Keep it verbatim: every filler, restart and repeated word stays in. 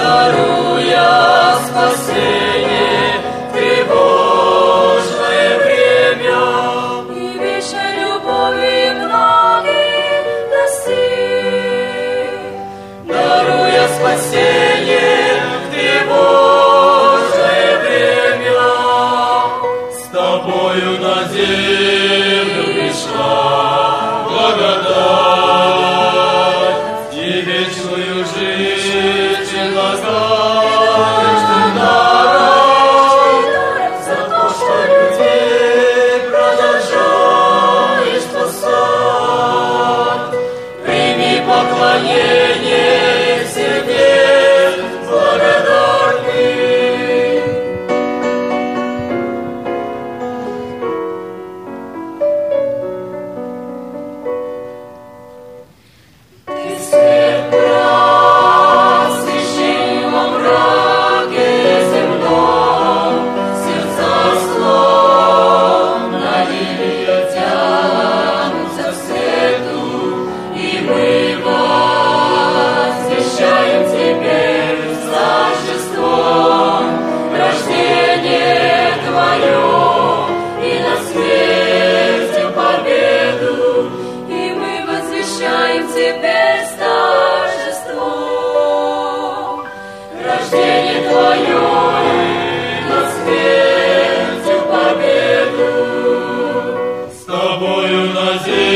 даруя спасение в тревожное время и вечной любови многих достиг, даруя спасение в тревожное время. С тобою на землю пришла благодать и вечную жизнь предлагаешь ты даром за то, что людей продолжаешь спасать. Прими поклонение сердец благодарных. Ты свет просвещения во мраке земном, сердца словно лилии тянутся к свету, и мы возвещаем Тебе с торжеством рождение Твое и над смертью победу, и мы возвещаем Тебе с торжеством рождение Твое и над смертью победу. С Тобою на земле